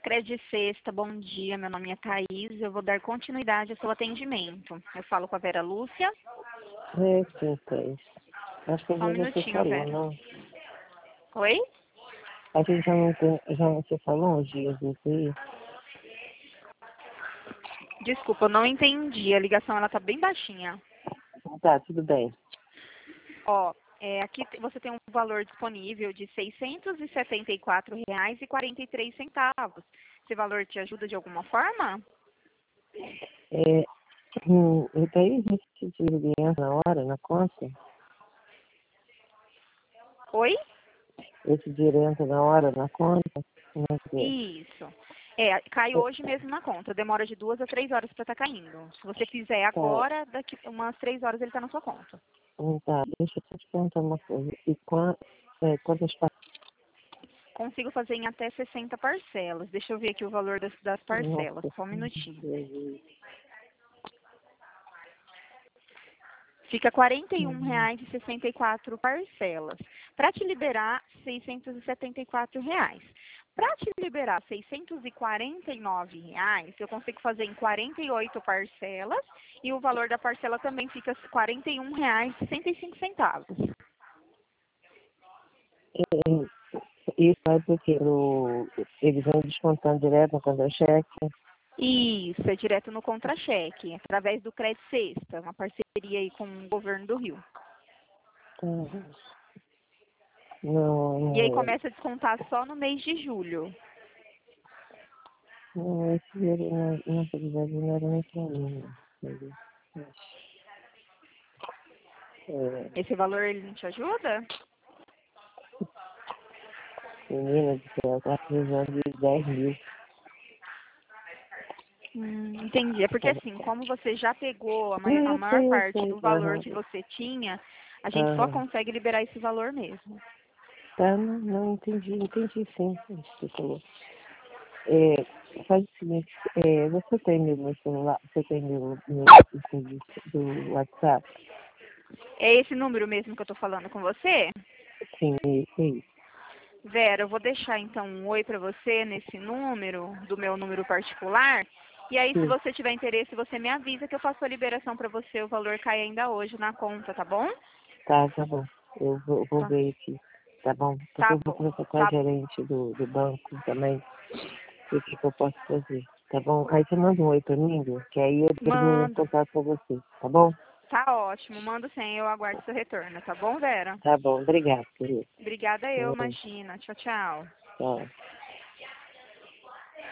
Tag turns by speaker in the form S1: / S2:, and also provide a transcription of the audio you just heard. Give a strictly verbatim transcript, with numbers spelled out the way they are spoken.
S1: Credit Sexta, bom dia, meu nome é Thaís, eu vou dar continuidade ao seu atendimento. Eu falo com a Vera Lúcia.
S2: É, sim, Thaís. Acho que
S1: Só um
S2: já você
S1: minutinho,
S2: falou,
S1: Vera.
S2: não?
S1: Oi?
S2: A gente já não, tem, já não se falou uns dias desse aí?
S1: Desculpa, eu não entendi, a ligação ela tá bem baixinha.
S2: Tá, tudo bem.
S1: Ó, é, aqui te- você tem um valor disponível de seiscentos e setenta e quatro reais e quarenta e três centavos. Esse valor te ajuda de alguma forma?
S2: É, hum, e Thaís, esse dinheiro entra na hora, na conta?
S1: Oi?
S2: Esse dinheiro entra na hora, na conta? Como é que é?
S1: Isso. É, cai hoje mesmo na conta. Demora de duas a três horas para estar caindo. Se você fizer
S2: Tá,
S1: agora, daqui umas três horas ele está na sua conta.
S2: hum, tá, deixa eu só te perguntar uma coisa. E qua- é, quantas parcelas?
S1: Consigo fazer em até sessenta parcelas. Deixa eu ver aqui o valor das, das parcelas.
S2: Nossa,
S1: Só um minutinho.
S2: Jesus.
S1: Fica quarenta e um
S2: Hum,
S1: reais e sessenta e quatro parcelas. Para te liberar, seiscentos e setenta e quatro reais. Para te liberar seiscentos e quarenta e nove reais, eu consigo fazer em quarenta e oito parcelas e o valor da parcela também fica quarenta e um reais e sessenta e cinco centavos.
S2: é, Isso vai porque o, eles vão descontando direto no contra-cheque.
S1: Isso, é direto no contra-cheque, através do Credit Sexta, uma parceria aí com o governo do Rio.
S2: Tá. Não,
S1: E aí
S2: não,
S1: começa a descontar só no mês de julho.
S2: não, esse dinheiro, na, na realidade, não era nem pra mim, né? Mas, é,
S1: Esse valor ele não te ajuda?
S2: menina do céu, eu tava precisando de dez mil.
S1: Hum, entendi. É porque assim, como você já pegou a, mai-
S2: Não,
S1: a
S2: eu
S1: maior
S2: sei, eu
S1: parte
S2: sei.
S1: do valor
S2: Aham,
S1: que você tinha, a gente só
S2: aham.
S1: consegue liberar esse valor mesmo.
S2: Tá, não, não, entendi, entendi sim, o que você falou. É, faz o seguinte, é, você tem meu, meu celular, você tem meu, meu meu do WhatsApp?
S1: É esse número mesmo que eu tô falando com você?
S2: Sim, isso aí.
S1: Vera, eu vou deixar então um oi para você nesse número, do meu número particular. E aí, se
S2: Sim,
S1: você tiver interesse, você me avisa que eu faço a liberação para você. O valor cai ainda hoje na conta, tá bom?
S2: tá, tá bom. Eu vou, vou
S1: Tá,
S2: ver aqui, tá bom? Porque
S1: tá
S2: eu vou
S1: bom.
S2: conversar com a
S1: Tá,
S2: gerente do, do banco também. O que, que eu posso fazer, tá bom? Aí você manda um oi pra mim, Lu, que aí eu tenho um
S1: mando.
S2: contato com você, tá bom?
S1: Tá ótimo. Mando sim, eu aguardo seu retorno, tá bom, Vera?
S2: Tá bom, obrigado, querido.
S1: Obrigada eu, imagina. Tchau, tchau.
S2: Tchau.